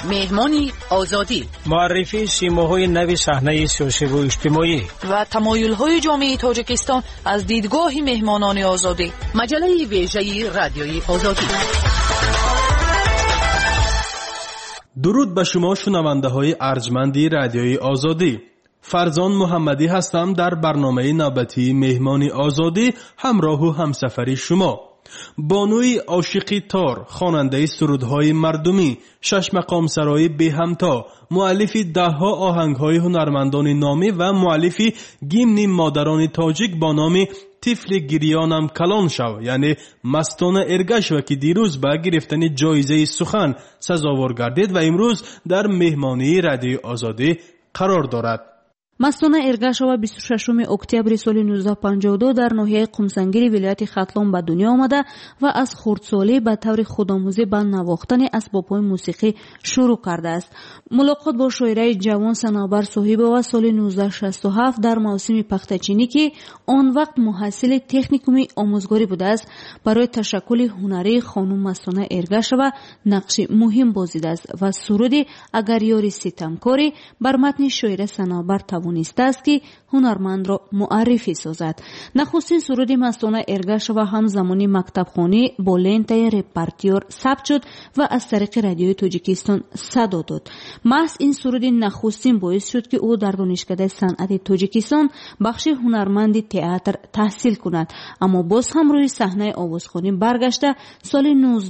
مهمانی آزادی، معرفی سیماهای نوی صحنه سیاسی و اجتماعی و تمایل‌های جامعه تاجیکستان از دیدگاه مهمانان آزادی. مجله ویژه رادیوی آزادی. درود به شما شنونده های ارجمندی رادیوی آزادی. فرزان محمدی هستم در برنامه نوبتی مهمانی آزادی همراه و همسفری شما. بانوی عاشقی تار، خواننده سرودهای مردمی، شش مقام سرای به همتا، مؤلف دهها آهنگهای هنرمندان نامی و مؤلف گیمن مادران تاجیک با نام طفل گریانم کلان شو، یعنی مستانه ارگشو که دیروز به گرفتن جایزه سخن سزاوار گردید و امروز در مهمانی رادیوی آزادی قرار دارد. مستانه ارگشوا 26 اکتبر سال 1952 در ناحیه قمسنگیر ولایت ختلان به دنیا آمده و از خردسالی به طور خودآموزی به نواختن اسباب‌های موسیقی شروع کرده است. ملاقات با شاعره جوان صنابر صاحب‌وا سال 1967 در موسم پختچینی که آن وقت محصل تکنیکومی آموزگاری بوده است، برای تشکل هنری خانم مستانه ارگشوا نقش مهم بازیده است و سرودی اگر یاری ستمکاری بر متن شاعره صنابر نیست است که هنرمند را معرفی سازد. نخستین سرود مستانه ارگشوا هم زمانی مکتبخانه با لنته رپرتیور ثبت شد و از طریق رادیوی تاجیکستان صدا داد. محض این سرود نخستین باعث شد که او در دانشکده صنعت تاجیکستان بخش هنرمند تئاتر تحصیل کند، اما باز هم روی صحنه آوازخوانی برگشته سال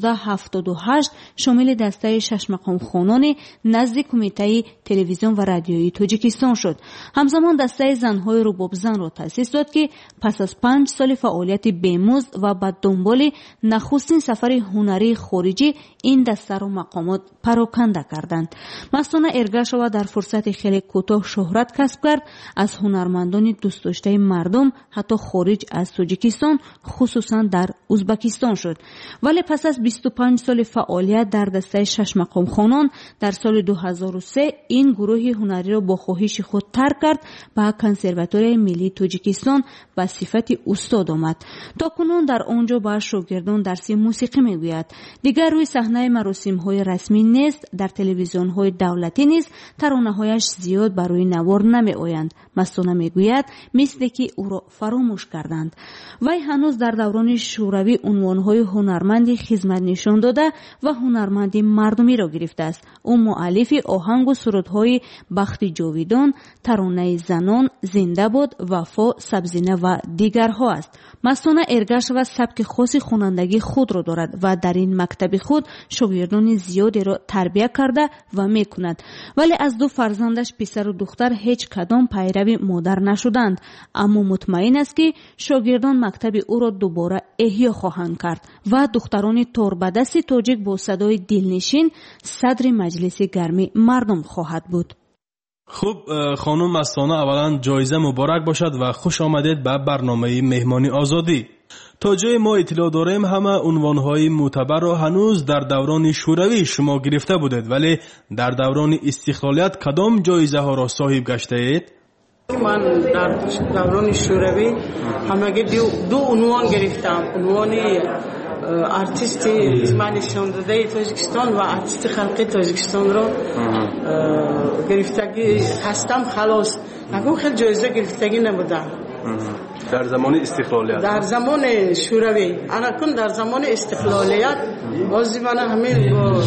1978 شامل دسته شش مقام خوانان نزد کمیته تلویزیون و رادیویی تاجیکستان شد. همزمان دسته زنهای رباب زن را تأسیس داد که پس از 5 سال فعالیت بیمزد و به دنبال نخستین سفر هنری خارجی این دسته را مقامات پراکنده کردند. مستانه ارگشوا در فرصت خیلی کوتاه شهرت کسب کرد، از هنرمندان دوست داشته مردم حتی خارج از تاجیکستان خصوصا در ازبکستان شد. ولی پس از 25 سال فعالیت در دسته شش مقام خوانان در سال 2003 این گروه هنری را با خواهش خود ترک کرد به کنسرواتوری ملی تاجیکستان به صفت استاد آمد. تا کنون در آنجا با شاگردان درس موسیقی میگوید. دیگر روی صحنه مراسم‌های رسمی نیست، در تلویزیون‌های دولتی نیز ترانه‌هایش زیاد برای نوار نمی‌آیند. مستانه میگوید مثل که او را فراموش کردند. وی هنوز در دوران شوروی عنوان‌های هنرمند خدمت نشان داده و هنرمند مردمی را گرفته است. او مؤلف آهنگ و سرودهای بخت جاویدان، ترانه زنان، زنده باد، وفا، سبزینه و دیگرها است. مستانه ارگشوا سبک خاص خوانندگی خود را دارد و در این مکتب خود شاگردان زیادی را تربیت کرده و میکند. ولی از 2 فرزندش پسر و دختر هیچ کدام پیرو مادر نشدند، اما مطمئن است که شاگردان مکتب او را دوباره احیا خواهند کرد و دختران توربدست تاجیک با صدای دلنشین صدر مجلس گرمی مردم خواهد بود. خب خانم مستانه، اولا جایزه مبارک باشد و خوش آمدید به برنامه مهمانی آزادی. تا جای ما اطلاع داریم همه عنوانهای معتبر را هنوز در دوران شوروی شما گرفته بودید، ولی در دوران استقلالیت کدام جایزه ها را صاحب گشته اید؟ من در دوران شوروی همگی 2 عنوان گرفتم. عنوان ارتیست من نشان داده تاجیکستان و ارتیست خلقی تاجیکستان رو گرفتگی هستم. خلاص نگو خیلی جایزه گرفتگی نبودم در زمان استقلالیت. در زمان شوروی اکنون در زمان استقلالیت بازی من همین با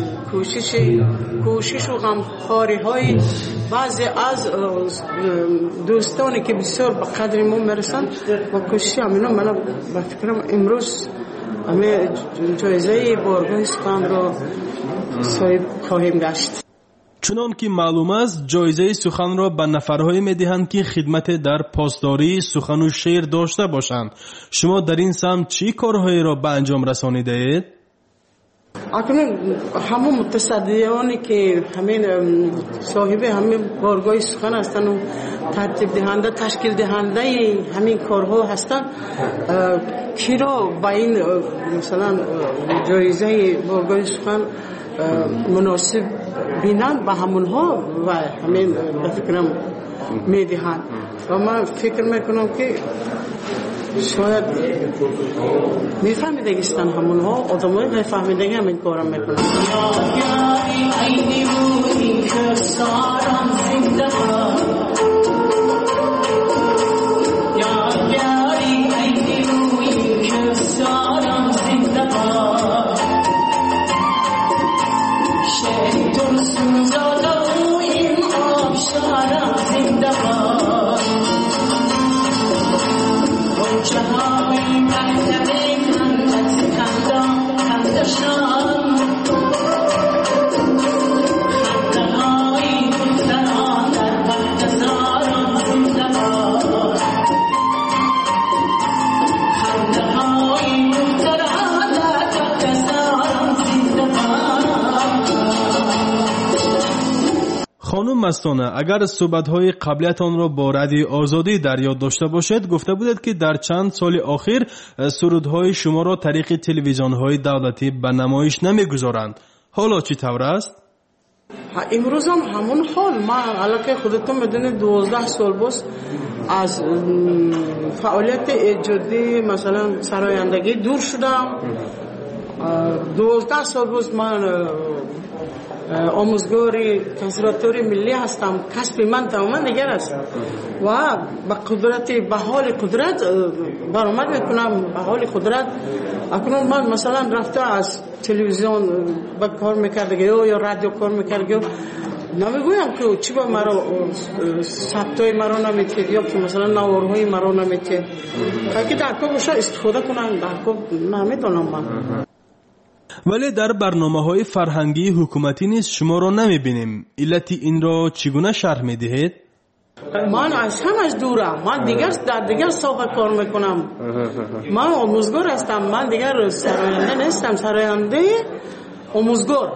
کوشش و غمخواری های بعضی از دوستانی که بسیار به قدر ما میرسن با کوشش همینا من به فکرم امروز همه جایزه بارگاه سخن را صاحب خواهیم گشت. چنان که معلوم است جایزه سخن را به نفرهای میدهند که خدمت در پاسداری سخن و شعر داشته باشند. شما در این سمت چی کارهایی را به انجام رسانیده اید؟ اکنون همون متصدیانی که همین صاحب همین بارگاه سخن هستند و ترتیب دهنده تشکیل دهنده همین کارها هستند، کی را با این مثلا جایزه بارگاه سخن مناسب بینند به همونها و همین به فکرم میدهند و من فکر میکنم که شاید میفهمیدگیستن همونها آدمای میفهمیدگی هم این کارم میکنن. خانم مستانه، اگر صحبت‌های قبلیتان را با رادیوی آزادی در یاد داشته باشد، گفته بودید که در چند سال اخیر سرودهای شما را طریق تلویزیون‌های دولتی به نمایش نمی‌گذارند. حالا چی طور است؟ امروز هم همون حال. من علاقه خودتون میدونید 12 سال باز از فعالیت ایجادی مثلا سرایندگی دور شدم. 12 سال باز من آموزگار کنسرواتوری ملی هستم. کسب من تماما دیگر است و به حال قدرت برآمد میکنم. به حال قدرت اکنون من مثلا رفته از تلویزیون با کار میکردگی یا رادیو کار میکردگی نمیگویم که چی با مرا ثبتای مرا نمیتید یا که مثلا نوارهای مرا نمیتید که در کار باشه استفاده کنم. در کار نمیدونم من. ولی در برنامه‌های فرهنگی حکومتی نیز شما را نمی‌بینیم. علت این را چگونه شرح می‌دهید؟ من از همش دورم. من در دیگر ساحه کار میکنم. من آموزگار هستم. من دیگر سراینده نیستم. سراینده آموزگار.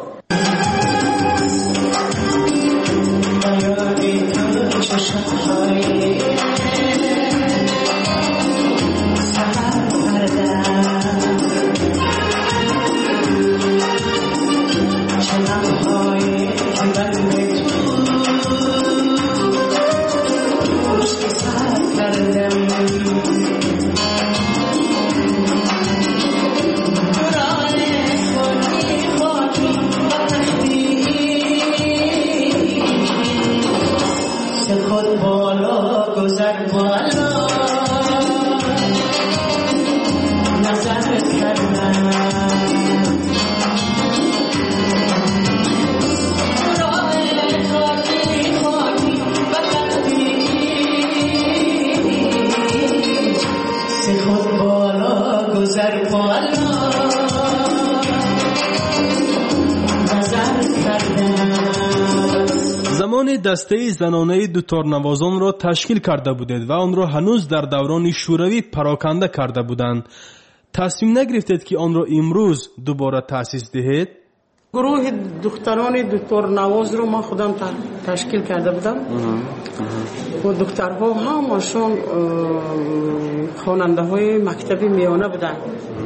زمان دسته زنانه دوتارنوازان را تشکیل کرده بودید و آن را هنوز در دوران شوروی پراکنده کرده بودند. تصمیم نگرفتید که آن را امروز دوباره تأسیس دهید؟ گروه دختران دوتارنواز رو من خودم تشکیل کرده بودم و دخترها همشون خواننده های مکتبی میانه بودن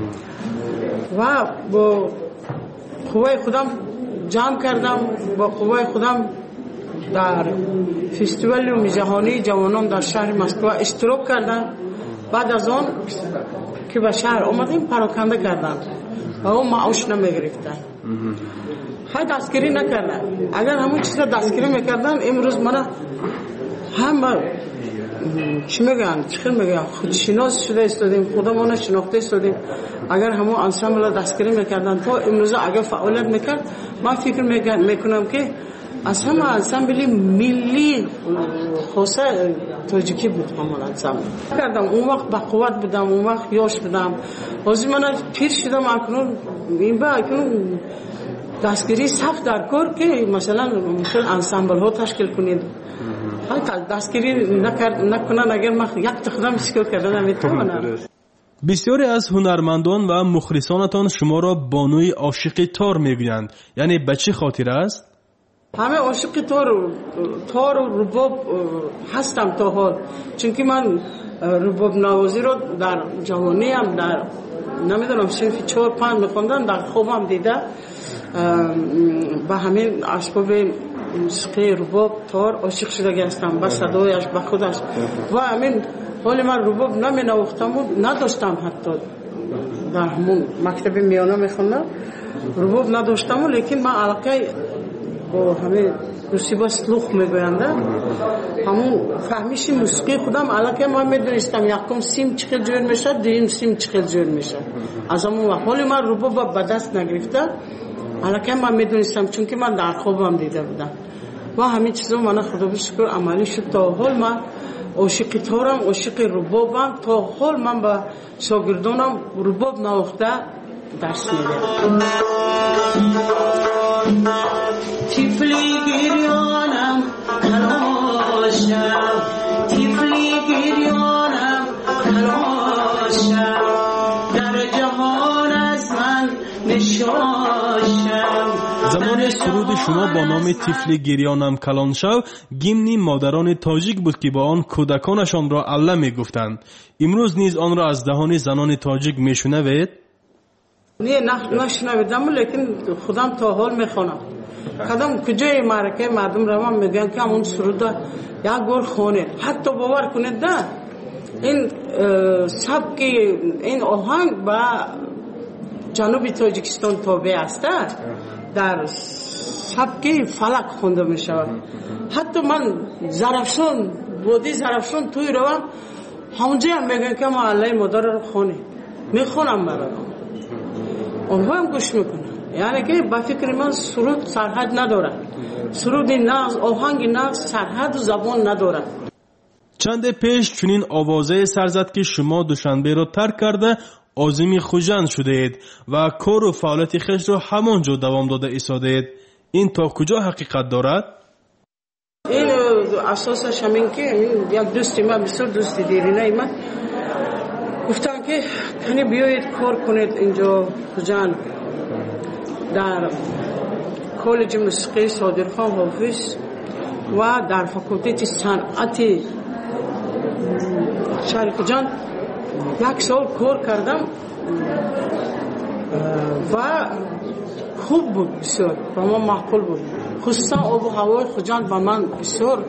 و با قوای خودم جمع کردم. با قوای خودم در فستیوال جهانی جوانان در شهر مسکو اشتراک کردم. بعد از آن که به شهر آمدیم پراکنده کردم و اون معاش نمیگرفتن. خیلی دستگیری نکردن. اگر همون چیز دستگیری میکردن امروز من هم چی میگن خودشناس شده استادیم، خودمون شناخته استادیم. اگر همون انسامبل دستگیری میکردن تا امروز اگر فعالیت میکرد من فکر میکنم که از همه انسامبلی ملی خواسته تاجیکی بود. همون انسامبل کردم اون وقت با قوت بودم، اون وقت یاش بودم. حاضی من پیر شدم اکنون این با اکنون دستگیری صف در کار که مثلا انسامبل ها تشکیل کنید. دستگیری نکنن اگر من یک تخدم شکل کردن نمیتونم. بسیاری از هنرمندان و مخلصانتان شما را بانوی عاشق تار میگویند. یعنی به چه خاطر است؟ همه عاشق تار و رباب هستم تا حال. چونکه من رباب نوازی رو در جوانی هم در نمیدونم صنف 4-5 میخوندم، در خوابم دیده با همین اسباب موسیقی رباب تار عاشق شده هستم. با صدایش با خودش و همین ولی من رباب نمی نواختم و نداشتم حتی در همون مکتب میانه میخوندم رباب نداشتم لیکن من علاقه با همه دوستی سلوخ میگوینده همون فهمیشی موسیقی خودم علاقه من میدونستم یکم سیم چقدر جور میشه دویم سیم چقدر جور میشه از همون وقت ولی من رباب به دست نگرفته علاقه من میدونستم چون که من در خوابم دیده بودم و همین چیزا من خدا بشکر عملی شد تا حال من عاشق تارم عاشق ربابم تا حال من با شاگردانم رباب نواخته درس میدم تیفلی گریانم کلاشم تیفلی گریانم کلاشم در جهان از من نشاشم. زمان سرود شما با نام تیفلی گریانم کلان شو گیمنی مادران تاجیک بود که با آن کودکانشان را الله می گفتند. امروز نیز آن را از دهان زنان تاجیک می شنوید؟ نه نشنویدم لیکن خودم تا حال می خوانم. کدام کجای معرکه مردم روان میگن که همون سرود یک بار خوانید حتی باور کنید نه این سبک این آهنگ با جنوب تاجیکستان تابع است در سبک فلک خونده می شود حتی من زرافشان بودی زرافشان توی روم همونجا هم میگن که ما الله مادر رو خونیم میخونم برادم اونها هم گوش میکنم یعنی که با فکر من سرود سرحد نداره سرود نغز آهنگ نغز سرحد و زبان نداره. چند پیش چنین آوازه سرزد که شما دوشنبه را ترک کرده عازم خوجند شده اید و کار و فعالیت خویش را همانجا دوام داده ایستاده اید. این تا کجا حقیقت دارد؟ این اساسش همین که یک دوستی من بسیار دوستی دیرینه من گفتن که کنی بیایید کار کنید اینجا خوجند در کالج موسیقی صادرخان حافظ و در فاکولته صنعت شهر خوجند یک سال کار کردم و خوب بود بسیار و من معقول بود خصوصا آب و هوای خوجند با من بسیار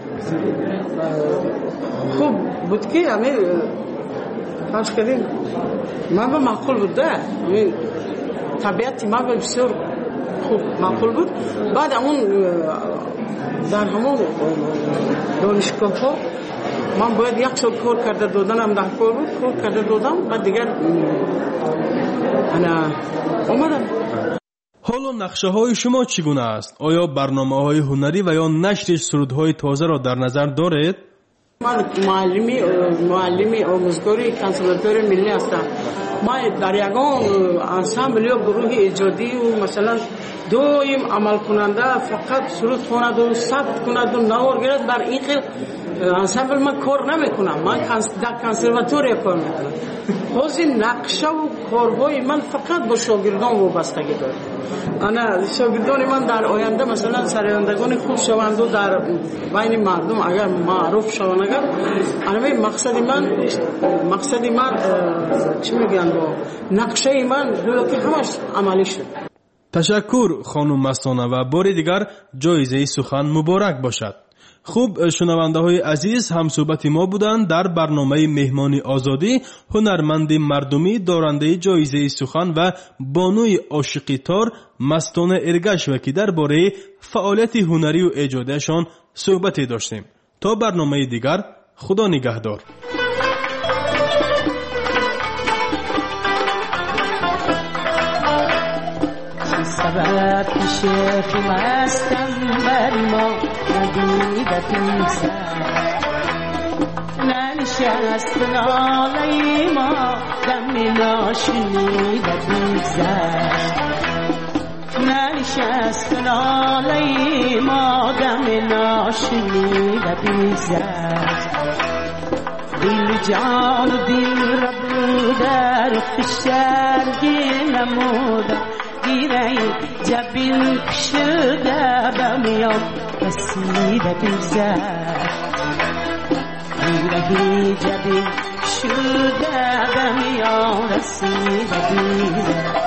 خوب بود که همه فرض کردیم من با معقول بود طبیعتی من بسیار خوب معقول بود. بعد اون در همون دانشگاه ها من باید یک سال کار کرده دادنم در کار بود کار کرده دادم بعد دیگر انا اومدم. حالا نقشه های شما چگونه است؟ آیا برنامه های هنری و یا نشر سرودهای تازه را در نظر دارید؟ من معلمی آموزگاری کنسرواتوار ملی هستم. ما در یگان انسامبل یا گروه ایجادی و مثلا دویم عمل کننده فقط سرود خواند و ثبت کند و نوار گیرد در این خیل انسامبل من کار نمی کنم. من در کنسرواتوار کار می کنم. حاضر نقشه و کارهای من فقط با شاگردان وابستگی دارد. انا شاگردان من در آینده مثلا سرایندگان خوب شوند و در بین مردم اگر معروف شوند اگر مقصد من چی میگن با نقشه من دولا که همش عملی شد. تشکر خانم مستانه و بار دیگر جایزه سخن مبارک باشد. خوب شنونده های عزیز هم صحبت ما بودند در برنامه مهمانی آزادی هنرمند مردمی دارنده جایزه سخن و بانوی عاشقی تار مستانه ارگشوه که درباره فعالیت هنری و ایجادشان صحبتی داشتیم. تا برنامه دیگر خدا نگهدار. سبب شیخ مستم بر ما ندیدت ننشست ناله ما دم ناشنیدت میگذشت ننشست ناله ما دم ناشنیدت میگذشت دل جان و دل رب در خشرگی نمودم گیره جبین شده بمیام رسیده بگذشت گیره جبین شده بمیام رسیده بگذشت